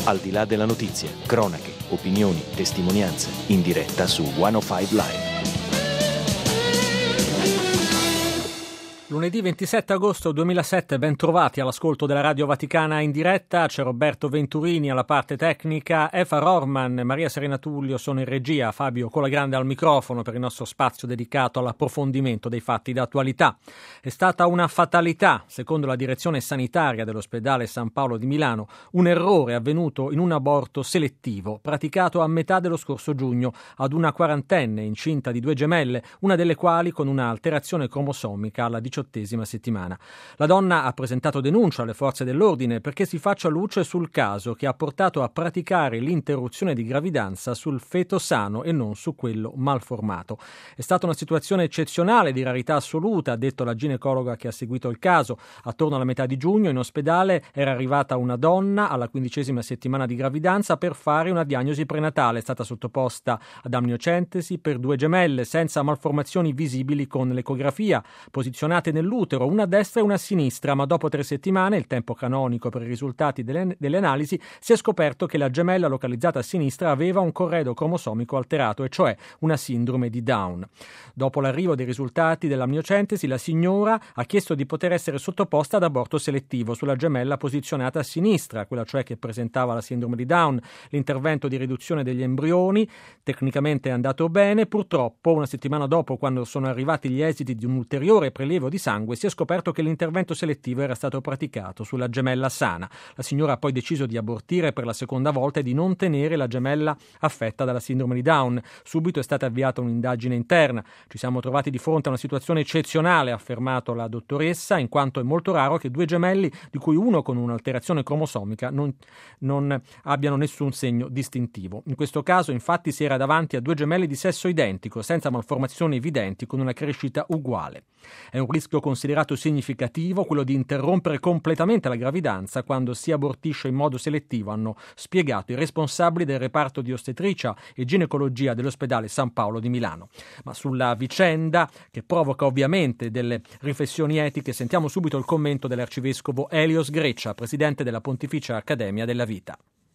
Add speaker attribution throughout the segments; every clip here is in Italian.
Speaker 1: Al di là della notizia, cronache, opinioni, testimonianze, in diretta su 105 Live.
Speaker 2: Lunedì 27 agosto 2007, ben trovati all'ascolto della Radio Vaticana in diretta. C'è Roberto Venturini alla parte tecnica, Eva Rorman, Maria Serena Tullio sono in regia, Fabio Colagrande al microfono per il nostro spazio dedicato all'approfondimento dei fatti d'attualità. È stata una fatalità, secondo la direzione sanitaria dell'ospedale San Paolo di Milano, un errore avvenuto in un aborto selettivo praticato a metà dello scorso giugno ad una quarantenne incinta di 2 gemelle, una delle quali con una alterazione cromosomica alla 18ª settimana. La donna ha presentato denuncia alle forze dell'ordine perché si faccia luce sul caso che ha portato a praticare l'interruzione di gravidanza sul feto sano e non su quello malformato. È stata una situazione eccezionale di rarità assoluta, ha detto la ginecologa che ha seguito il caso. Attorno alla metà di giugno in ospedale era arrivata una donna alla 15ª settimana di gravidanza per fare una diagnosi prenatale. È stata sottoposta ad amniocentesi per 2 gemelle senza malformazioni visibili con l'ecografia, posizionate nell'utero, una a destra e una a sinistra, ma dopo 3 settimane, il tempo canonico per i risultati delle analisi, si è scoperto che la gemella localizzata a sinistra aveva un corredo cromosomico alterato, e cioè una sindrome di Down. Dopo l'arrivo dei risultati dell'amniocentesi, la signora ha chiesto di poter essere sottoposta ad aborto selettivo sulla gemella posizionata a sinistra, quella cioè che presentava la sindrome di Down. L'intervento di riduzione degli embrioni tecnicamente è andato bene, purtroppo una settimana dopo, quando sono arrivati gli esiti di un ulteriore prelievo di sangue, si è scoperto che l'intervento selettivo era stato praticato sulla gemella sana. La signora ha poi deciso di abortire per la seconda volta e di non tenere la gemella affetta dalla sindrome di Down. Subito è stata avviata un'indagine interna. Ci siamo trovati di fronte a una situazione eccezionale, ha affermato la dottoressa, in quanto è molto raro che 2 gemelli, di cui uno con un'alterazione cromosomica, non abbiano nessun segno distintivo. In questo caso, infatti, si era davanti a 2 gemelli di sesso identico, senza malformazioni evidenti, con una crescita uguale. È un rischio considerato significativo quello di interrompere completamente la gravidanza quando si abortisce in modo selettivo, hanno spiegato i responsabili del reparto di ostetricia e ginecologia dell'ospedale San Paolo di Milano. Ma sulla vicenda, che provoca ovviamente delle riflessioni etiche, sentiamo subito il commento dell'arcivescovo Elios Greccia, presidente della Pontificia Accademia della Vita.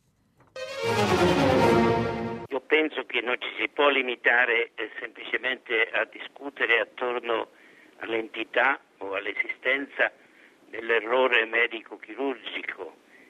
Speaker 3: Io penso che non ci si può limitare semplicemente a discutere attorno all'entità o all'esistenza dell'errore medico-chirurgico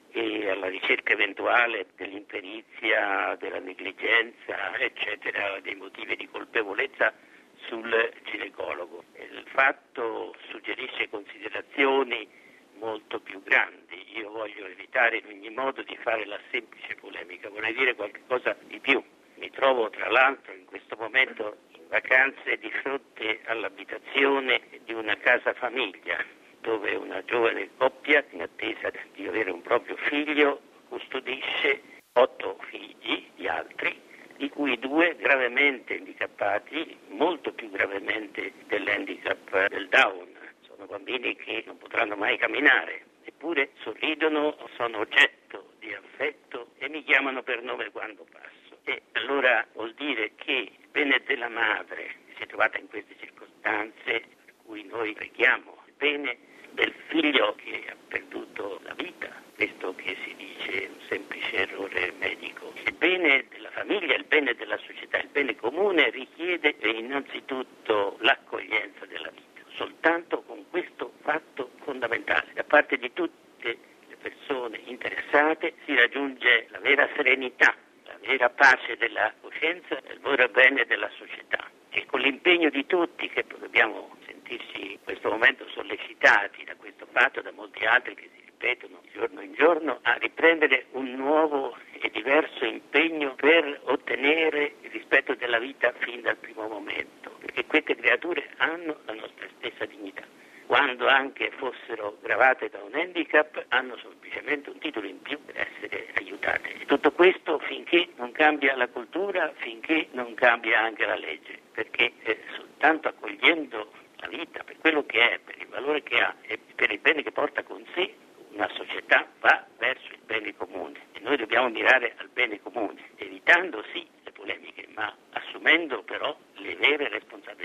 Speaker 3: e alla ricerca eventuale dell'imperizia, della negligenza, eccetera, dei motivi di colpevolezza sul ginecologo. Il fatto suggerisce considerazioni molto più grandi. Io voglio evitare in ogni modo di fare la semplice polemica, vorrei dire qualcosa di più. Mi trovo tra l'altro in questo momento in vacanze di fronte all'abitazione di una casa famiglia dove una giovane coppia in attesa di avere un proprio figlio custodisce 8 figli di altri, di cui 2 gravemente handicappati, molto più gravemente dell'handicap del Down. Sono bambini che non potranno mai camminare, eppure sorridono, sono oggetto di affetto e mi chiamano per nome quando passo. E allora vuol dire che il bene della madre si è trovata in queste circostanze, per cui noi preghiamo il bene del figlio che ha perduto la vita, questo che si dice un semplice errore medico. Il bene della famiglia, il bene della società, il bene comune richiede innanzitutto l'accoglienza della vita. Soltanto con questo fatto fondamentale da parte di tutte le persone interessate si raggiunge la vera serenità, la vera pace della coscienza e il vero bene della società. E con l'impegno di tutti, che dobbiamo sentirci in questo momento sollecitati da questo fatto, da molti altri che si ripetono di giorno in giorno, a riprendere un nuovo e diverso impegno per ottenere il rispetto della vita fin dal primo momento, perché queste creature hanno la nostra stessa dignità. Quando anche fossero gravate da un handicap, hanno semplicemente un titolo in più per essere aiutate. E tutto questo finché non cambia la cultura, finché non cambia anche la legge, perché soltanto accogliendo la vita per quello che è, per il valore che ha e per il bene che porta con sé, una società va verso il bene comune. E noi dobbiamo mirare al bene comune, evitando sì le polemiche, ma assumendo però le vere responsabilità.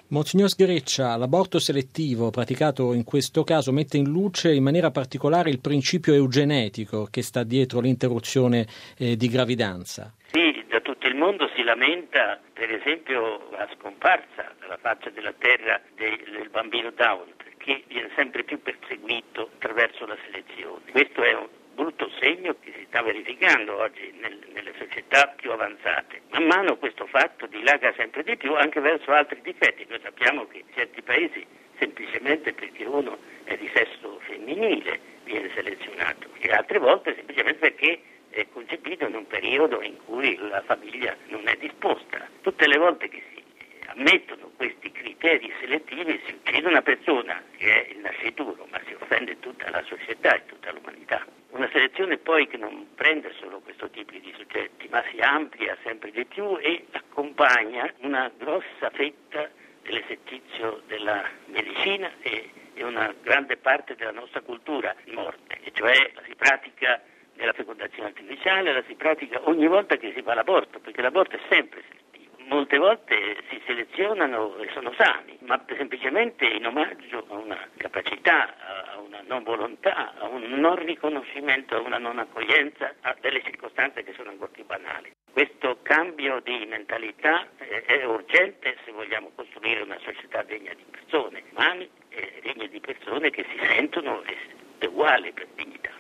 Speaker 2: Monsignor Sgreccia, l'aborto selettivo praticato in questo caso mette in luce in maniera particolare il principio eugenetico che sta dietro l'interruzione di gravidanza.
Speaker 3: Sì, da tutto il mondo si lamenta per esempio la scomparsa dalla faccia della terra del bambino Down, perché viene sempre più perseguito attraverso la selezione. Questo è un brutto segno che si sta verificando oggi nelle società più avanzate. Man mano questo fatto dilaga sempre di più anche verso altri difetti. Noi sappiamo che in certi paesi semplicemente perché uno è di sesso femminile viene selezionato e altre volte semplicemente perché è concepito in un periodo in cui la famiglia non è disposta. Tutte le volte che si ammettono questi criteri selettivi si uccide una persona che è il nascituro, ma si offende tutta la società e tutta l'umanità. Una selezione poi che non prende solo questo tipo di soggetti, ma si amplia sempre di più e accompagna una grossa fetta dell'esercizio della medicina e una grande parte della nostra cultura di morte, e cioè si pratica nella fecondazione artificiale, la si pratica ogni volta che si fa l'aborto, perché l'aborto è sempre selettivo. Molte volte si selezionano e sono sani, ma semplicemente in omaggio a una capacità, a una non volontà, a un non riconoscimento, a una non accoglienza, a delle circostanze che sono ancora più banali. Questo cambio di mentalità è urgente se vogliamo costruire una società degna di persone, umane e degne di persone che si sentono uguali per dignità.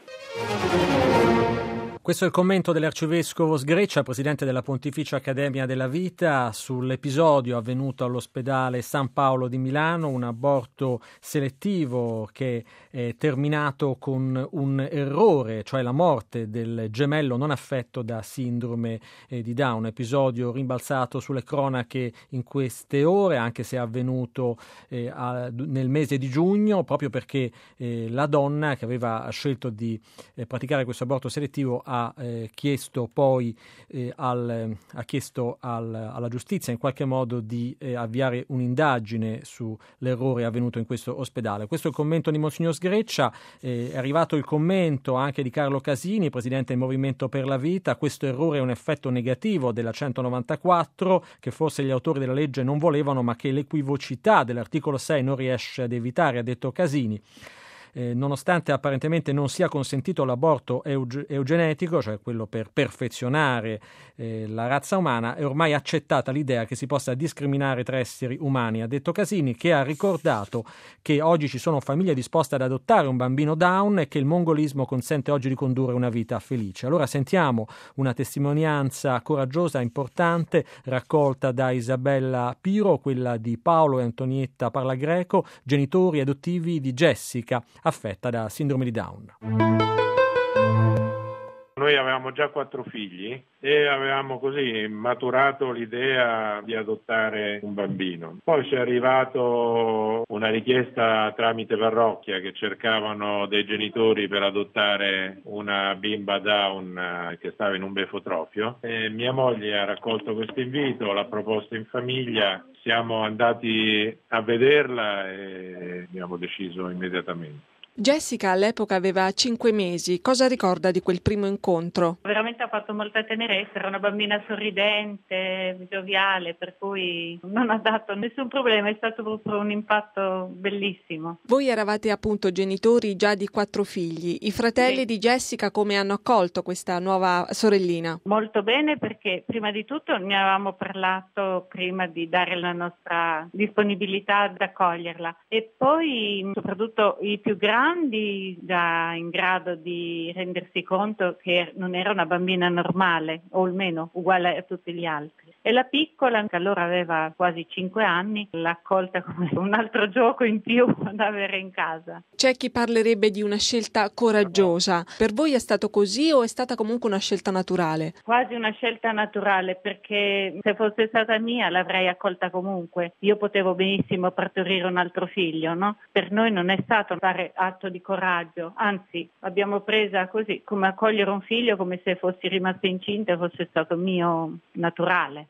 Speaker 2: Questo è il commento dell'Arcivescovo Sgreccia, presidente della Pontificia Accademia della Vita, sull'episodio avvenuto all'ospedale San Paolo di Milano, un aborto selettivo che è terminato con un errore, cioè la morte del gemello non affetto da sindrome di Down. Episodio rimbalzato sulle cronache in queste ore, anche se è avvenuto nel mese di giugno, proprio perché la donna che aveva scelto di praticare questo aborto selettivo ha chiesto poi alla giustizia in qualche modo di avviare un'indagine sull'errore avvenuto in questo ospedale. Questo è il commento di Monsignor Sgreccia. È arrivato il commento anche di Carlo Casini, presidente del Movimento per la Vita. Questo errore è un effetto negativo della 194 che forse gli autori della legge non volevano, ma che l'equivocità dell'articolo 6 non riesce ad evitare, ha detto Casini. Nonostante apparentemente non sia consentito l'aborto eugenetico, cioè quello per perfezionare la razza umana, è ormai accettata l'idea che si possa discriminare tra esseri umani, ha detto Casini, che ha ricordato che oggi ci sono famiglie disposte ad adottare un bambino Down e che il mongolismo consente oggi di condurre una vita felice. Allora sentiamo una testimonianza coraggiosa, importante, raccolta da Isabella Piro, quella di Paolo e Antonietta Parlagreco, genitori adottivi di Jessica, affetta da sindrome di Down.
Speaker 4: Noi avevamo già 4 figli e avevamo così maturato l'idea di adottare un bambino. Poi ci è arrivato una richiesta tramite parrocchia che cercavano dei genitori per adottare una bimba Down che stava in un befotrofio e mia moglie ha raccolto questo invito, l'ha proposto in famiglia, siamo andati a vederla e abbiamo deciso immediatamente.
Speaker 5: Jessica all'epoca aveva 5 mesi. Cosa ricorda di quel primo incontro?
Speaker 6: Veramente ha fatto molta tenerezza, era una bambina sorridente, gioviale, per cui non ha dato nessun problema, è stato proprio un impatto bellissimo.
Speaker 5: Voi eravate appunto genitori già di 4 figli. I fratelli di Jessica come hanno accolto questa nuova sorellina?
Speaker 6: Molto bene, perché prima di tutto ne avevamo parlato prima di dare la nostra disponibilità ad accoglierla e poi soprattutto i più grandi già in grado di rendersi conto che non era una bambina normale o almeno uguale a tutti gli altri. E la piccola, che allora aveva quasi 5 anni, l'ha accolta come un altro gioco in più da avere in casa.
Speaker 5: C'è chi parlerebbe di una scelta coraggiosa. Per voi è stato così o è stata comunque una scelta naturale?
Speaker 6: Quasi una scelta naturale, perché se fosse stata mia l'avrei accolta comunque. Io potevo benissimo partorire un altro figlio, no? Per noi non è stato fare atto di coraggio, anzi abbiamo presa così come accogliere un figlio, come se fossi rimasta incinta e fosse stato mio naturale.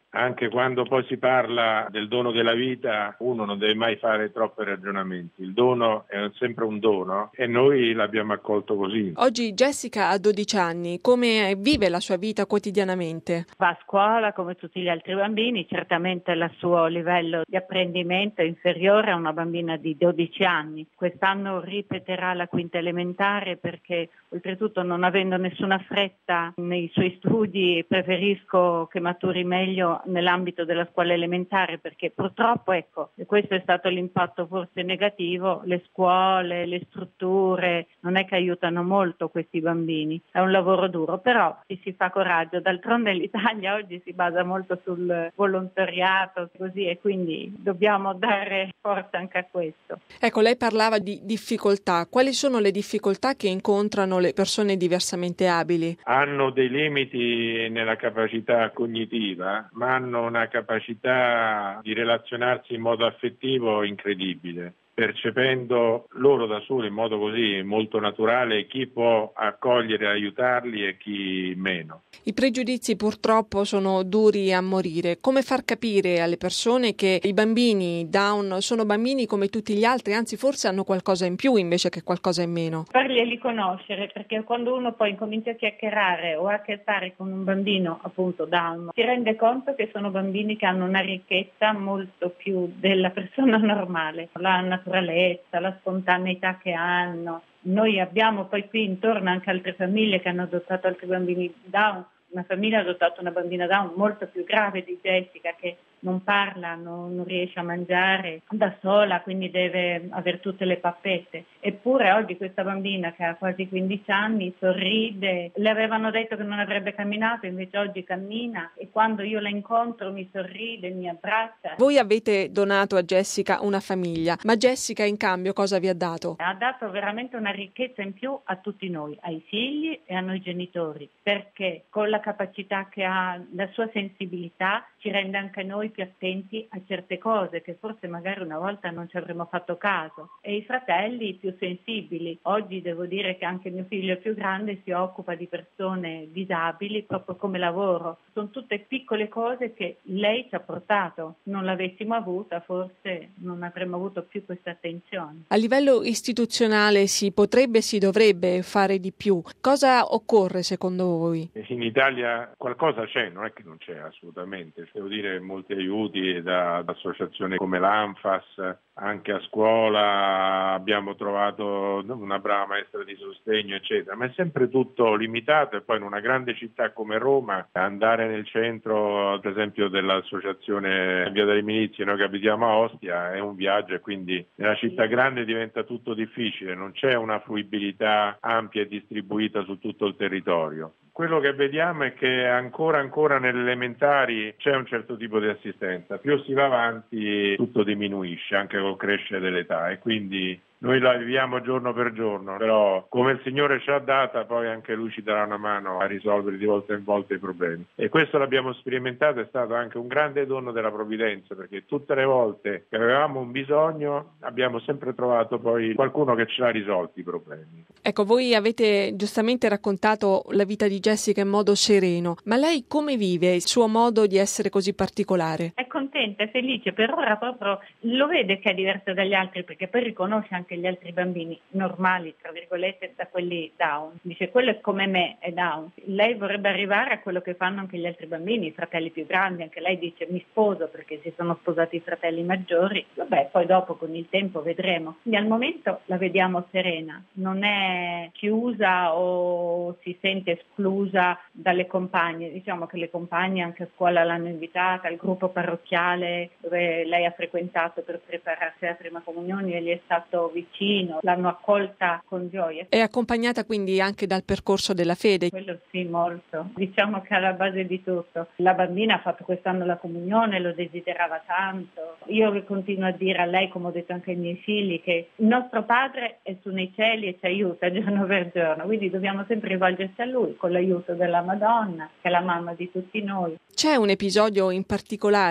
Speaker 4: anche quando poi si parla del dono della vita, uno non deve mai fare troppi ragionamenti. Il dono è sempre un dono e noi l'abbiamo accolto così.
Speaker 5: Oggi Jessica ha 12 anni, come vive la sua vita quotidianamente?
Speaker 6: Va a scuola come tutti gli altri bambini, certamente il suo livello di apprendimento è inferiore a una bambina di 12 anni. Quest'anno ripeterà la quinta elementare perché oltretutto non avendo nessuna fretta nei suoi studi preferisco che maturi meglio nell'ambito della scuola elementare perché purtroppo e questo è stato l'impatto forse negativo, le scuole, le strutture non è che aiutano molto questi bambini, è un lavoro duro, però si fa coraggio, d'altronde l'Italia oggi si basa molto sul volontariato così e quindi dobbiamo dare forza anche a questo.
Speaker 5: Ecco, lei parlava di difficoltà, quali sono le difficoltà che incontrano le persone diversamente abili?
Speaker 4: Hanno dei limiti nella capacità cognitiva, ma hanno una capacità di relazionarsi in modo affettivo incredibile, percependo loro da soli in modo così molto naturale chi può accogliere e aiutarli e chi meno.
Speaker 5: I pregiudizi purtroppo sono duri a morire. Come far capire alle persone che i bambini Down sono bambini come tutti gli altri, anzi forse hanno qualcosa in più invece che qualcosa in meno?
Speaker 6: Farglieli conoscere, perché quando uno poi incomincia a chiacchierare o a che fare con un bambino appunto Down, si rende conto che sono bambini che hanno una ricchezza molto più della persona normale, la naturalezza, la spontaneità che hanno. Noi abbiamo poi qui intorno anche altre famiglie che hanno adottato altri bambini Down. Una famiglia ha adottato una bambina Down molto più grave di Jessica che non parla, non riesce a mangiare da sola, quindi deve avere tutte le pappette. Eppure oggi questa bambina che ha quasi 15 anni sorride, le avevano detto che non avrebbe camminato, invece oggi cammina e quando io la incontro mi sorride, mi abbraccia.
Speaker 5: Voi avete donato a Jessica una famiglia, ma Jessica in cambio cosa vi ha dato?
Speaker 6: Ha dato veramente una ricchezza in più a tutti noi, ai figli e a noi genitori, perché con la capacità che ha, la sua sensibilità ci rende anche noi più attenti a certe cose che forse magari una volta non ci avremmo fatto caso, e i fratelli più sensibili. Oggi devo dire che anche mio figlio più grande si occupa di persone disabili proprio come lavoro. Sono tutte piccole cose che lei ci ha portato. Non l'avessimo avuta forse non avremmo avuto più questa attenzione.
Speaker 5: A livello istituzionale si potrebbe, si dovrebbe fare di più. Cosa occorre secondo voi?
Speaker 4: In Italia qualcosa c'è, non è che non c'è assolutamente. Devo dire molti aiuti da associazioni come l'ANFAS, anche a scuola abbiamo trovato una brava maestra di sostegno eccetera, ma è sempre tutto limitato e poi in una grande città come Roma andare nel centro per esempio dell'associazione Via delle Milizie, noi che abitiamo a Ostia, è un viaggio e quindi nella città grande diventa tutto difficile, non c'è una fruibilità ampia e distribuita su tutto il territorio. Quello che vediamo è che ancora nelle elementari c'è un certo tipo di assistenza, più si va avanti tutto diminuisce anche col crescere dell'età e quindi noi la viviamo giorno per giorno, però come il Signore ci ha data poi anche Lui ci darà una mano a risolvere di volta in volta i problemi e questo l'abbiamo sperimentato, è stato anche un grande dono della provvidenza perché tutte le volte che avevamo un bisogno abbiamo sempre trovato poi qualcuno che ce l'ha risolti i problemi.
Speaker 5: Ecco, voi avete giustamente raccontato la vita di Jessica in modo sereno, ma lei come vive il suo modo di essere così particolare?
Speaker 6: È contenta, è felice, per ora proprio lo vede che è diverso dagli altri perché poi riconosce anche gli altri bambini normali, tra virgolette, da quelli Down. Dice, quello è come me, è Down. Lei vorrebbe arrivare a quello che fanno anche gli altri bambini, i fratelli più grandi, anche lei dice mi sposo perché si sono sposati i fratelli maggiori, vabbè, poi dopo con il tempo vedremo. Quindi al momento la vediamo serena, non è chiusa o si sente esclusa dalle compagne, diciamo che le compagne anche a scuola l'hanno invitata, al gruppo parrocchiale dove lei ha frequentato per prepararsi alla prima comunione e gli è stato vicino, l'hanno accolta con gioia.
Speaker 5: È accompagnata quindi anche dal percorso della fede?
Speaker 6: Quello sì, molto. Diciamo che è alla base di tutto. La bambina ha fatto quest'anno la comunione, lo desiderava tanto. Io continuo a dire a lei, come ho detto anche ai miei figli, che il nostro padre è su nei cieli e ci aiuta giorno per giorno, quindi dobbiamo sempre rivolgersi a lui con l'aiuto della Madonna, che è la mamma di tutti noi.
Speaker 5: C'è un episodio in particolare che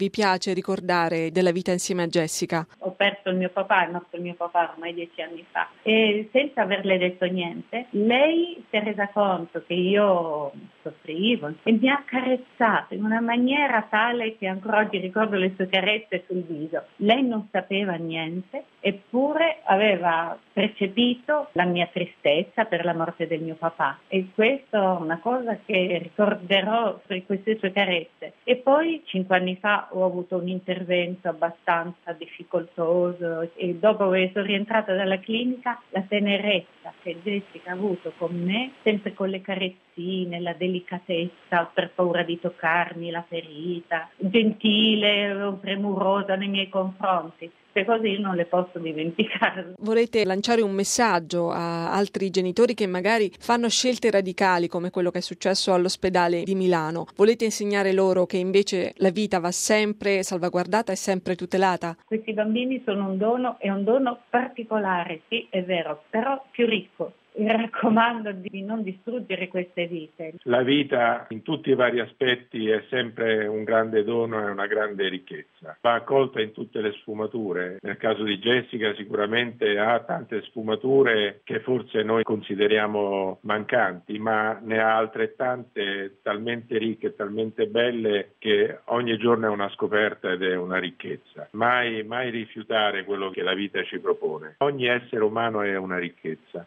Speaker 5: vi piace ricordare della vita insieme a Jessica?
Speaker 6: Ho perso il mio papà, il mio papà ormai 10 anni fa, e senza averle detto niente, lei si è resa conto che io soffrivo e mi ha accarezzato in una maniera tale che ancora oggi ricordo le sue carezze sul viso. Lei non sapeva niente, eppure aveva percepito la mia tristezza per la morte del mio papà, e questo è una cosa che ricorderò per queste sue carezze. E poi 5 anni fa ho avuto un intervento abbastanza difficoltoso e dopo che sono rientrata dalla clinica, la tenerezza che Jessica ha avuto con me, sempre con le carezzine, la delicatezza per paura di toccarmi la ferita, gentile, premurosa nei miei confronti. Queste cose io non le posso dimenticare.
Speaker 5: Volete lanciare un messaggio a altri genitori che magari fanno scelte radicali come quello che è successo all'ospedale di Milano? Volete insegnare loro che invece la vita va sempre salvaguardata e sempre tutelata?
Speaker 6: Questi bambini sono un dono, e un dono particolare, sì, è vero, però più ricco. Mi raccomando di non distruggere queste vite.
Speaker 4: La vita in tutti i vari aspetti è sempre un grande dono e una grande ricchezza. Va accolta in tutte le sfumature. Nel caso di Jessica sicuramente ha tante sfumature che forse noi consideriamo mancanti, ma ne ha altrettante talmente ricche, talmente belle, che ogni giorno è una scoperta ed è una ricchezza. Mai rifiutare quello che la vita ci propone. Ogni essere umano è una ricchezza.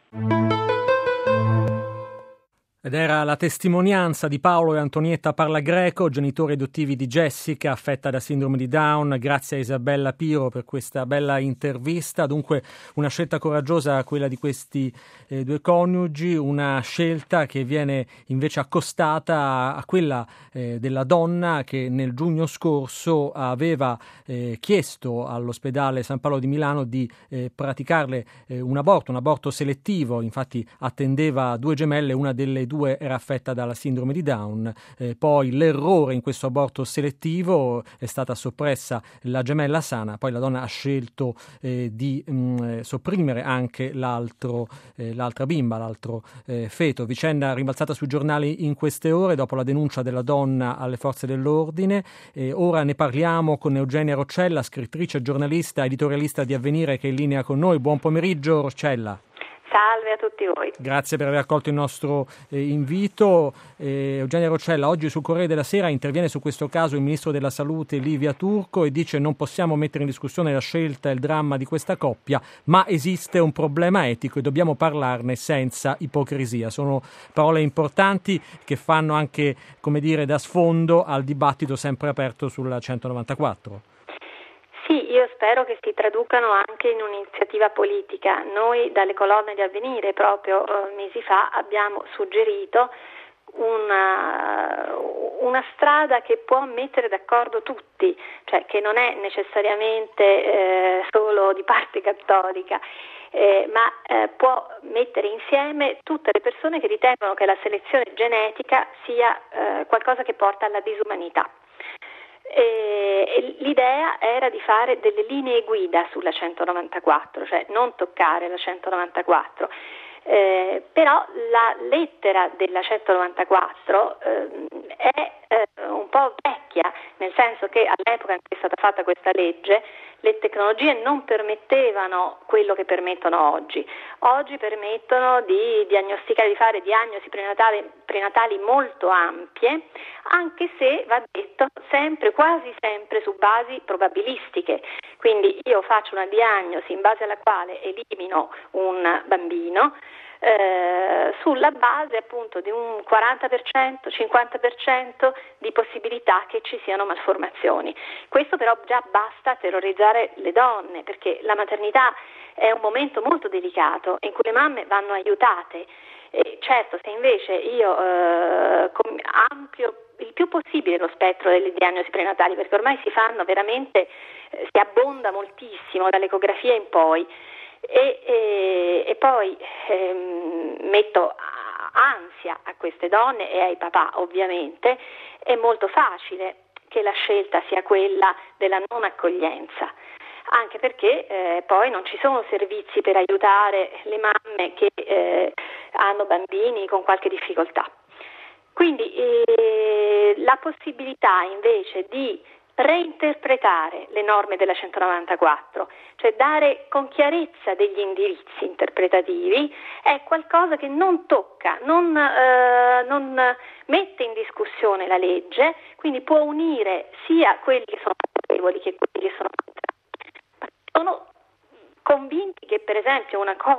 Speaker 2: Ed era la testimonianza di Paolo e Antonietta Parlagreco, genitori adottivi di Jessica, affetta da sindrome di Down. Grazie a Isabella Piro per questa bella intervista. Dunque una scelta coraggiosa quella di questi due coniugi, una scelta che viene invece accostata a quella della donna che nel giugno scorso aveva chiesto all'ospedale San Paolo di Milano di praticarle un aborto selettivo. Infatti attendeva 2 gemelle, una delle 2 era affetta dalla sindrome di Down, poi l'errore in questo aborto selettivo, è stata soppressa la gemella sana, poi la donna ha scelto di sopprimere anche l'altra bimba, l'altro feto. Vicenda rimbalzata sui giornali in queste ore dopo la denuncia della donna alle forze dell'ordine. Ora ne parliamo con Eugenia Roccella, scrittrice, giornalista, editorialista di Avvenire, che è in linea con noi. Buon pomeriggio Roccella.
Speaker 7: Salve a tutti voi.
Speaker 2: Grazie per aver accolto il nostro invito. Eugenia Roccella, oggi sul Corriere della Sera interviene su questo caso il ministro della Salute Livia Turco e dice: non possiamo mettere in discussione la scelta e il dramma di questa coppia, ma esiste un problema etico e dobbiamo parlarne senza ipocrisia. Sono parole importanti che fanno anche, come dire, da sfondo al dibattito sempre aperto sulla 194.
Speaker 7: Sì, io spero che si traducano anche in un'iniziativa politica. Noi dalle colonne di Avvenire proprio mesi fa abbiamo suggerito una strada che può mettere d'accordo tutti, cioè che non è necessariamente solo di parte cattolica, ma può mettere insieme tutte le persone che ritengono che la selezione genetica sia qualcosa che porta alla disumanità. L'idea era di fare delle linee guida sulla 194, cioè non toccare la 194, però la lettera della 194 è un po' vecchia, nel senso che all'epoca in cui è stata fatta questa legge le tecnologie non permettevano quello che permettono oggi. Oggi permettono di diagnosticare, di fare diagnosi prenatali molto ampie, anche se, va detto, sempre, quasi sempre su basi probabilistiche. Quindi io faccio una diagnosi in base alla quale elimino un bambino, sulla base appunto di un 40%, 50% di possibilità che ci siano malformazioni. Questo però già basta a terrorizzare le donne, perché la maternità è un momento molto delicato in cui le mamme vanno aiutate. Certo, se invece io ampio il più possibile lo spettro delle diagnosi prenatali, perché ormai si fanno veramente, si abbonda moltissimo dall'ecografia in poi, e poi metto ansia a queste donne e ai papà, ovviamente è molto facile che la scelta sia quella della non accoglienza, anche perché poi non ci sono servizi per aiutare le mamme che hanno bambini con qualche difficoltà. Quindi la possibilità invece di reinterpretare le norme della 194, cioè dare con chiarezza degli indirizzi interpretativi, è qualcosa che non tocca, non mette in discussione la legge, quindi può unire sia quelli che sono favorevoli che quelli che sono contrari. Sono convinti che per esempio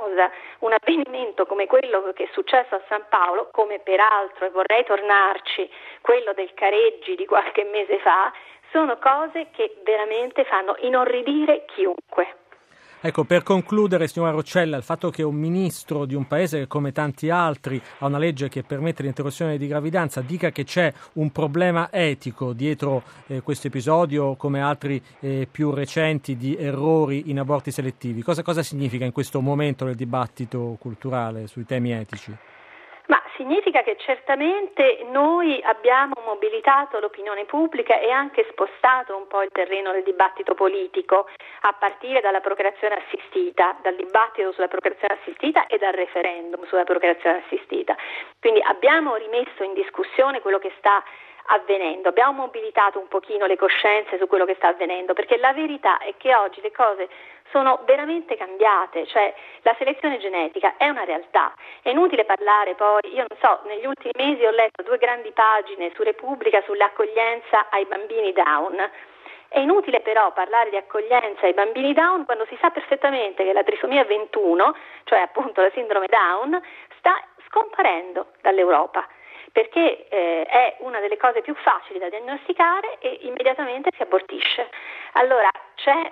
Speaker 7: un avvenimento come quello che è successo a San Paolo, come peraltro, e vorrei tornarci, quello del Careggi di qualche mese fa, sono cose che veramente fanno inorridire chiunque.
Speaker 2: Ecco, per concludere, signora Roccella, il fatto che un ministro di un paese che come tanti altri ha una legge che permette l'interruzione di gravidanza dica che c'è un problema etico dietro questo episodio, come altri più recenti di errori in aborti selettivi, cosa significa in questo momento del dibattito culturale sui temi etici?
Speaker 7: Ma significa che certamente noi abbiamo mobilitato l'opinione pubblica e anche spostato un po' il terreno del dibattito politico, a partire dalla procreazione assistita, dal dibattito sulla procreazione assistita e dal referendum sulla procreazione assistita. Quindi abbiamo rimesso in discussione quello che sta avvenendo, abbiamo mobilitato un pochino le coscienze su quello che sta avvenendo, perché la verità è che oggi le cose sono veramente cambiate, cioè la selezione genetica è una realtà, è inutile parlare poi, io non so, negli ultimi mesi ho letto 2 grandi pagine su Repubblica sull'accoglienza ai bambini Down. È inutile però parlare di accoglienza ai bambini Down quando si sa perfettamente che la trisomia 21, cioè appunto la sindrome Down, sta scomparendo dall'Europa, perché è una delle cose più facili da diagnosticare e immediatamente si abortisce. Allora c'è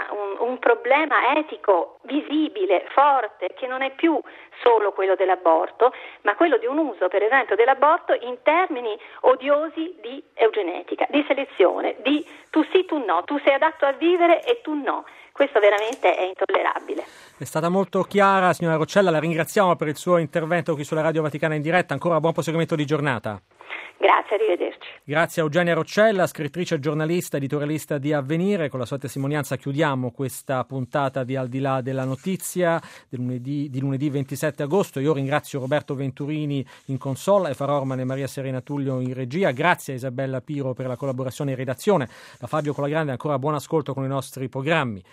Speaker 7: un problema etico visibile, forte, che non è più solo quello dell'aborto, ma quello di un uso, per esempio, dell'aborto in termini odiosi di eugenetica, di selezione, di tu sì, tu no, tu sei adatto a vivere e tu no. Questo veramente è intollerabile.
Speaker 2: È stata molto chiara, signora Roccella, la ringraziamo per il suo intervento qui sulla Radio Vaticana in diretta. Ancora buon proseguimento di giornata.
Speaker 7: Grazie, arrivederci.
Speaker 2: Grazie a Eugenia Roccella, scrittrice, giornalista, editorialista di Avvenire. Con la sua testimonianza chiudiamo questa puntata di Al di là della notizia di lunedì 27 agosto. Io ringrazio Roberto Venturini in console, Eva Rorman e Maria Serena Tullio in regia. Grazie a Isabella Piro per la collaborazione in redazione. Da Fabio Colagrande ancora buon ascolto con i nostri programmi.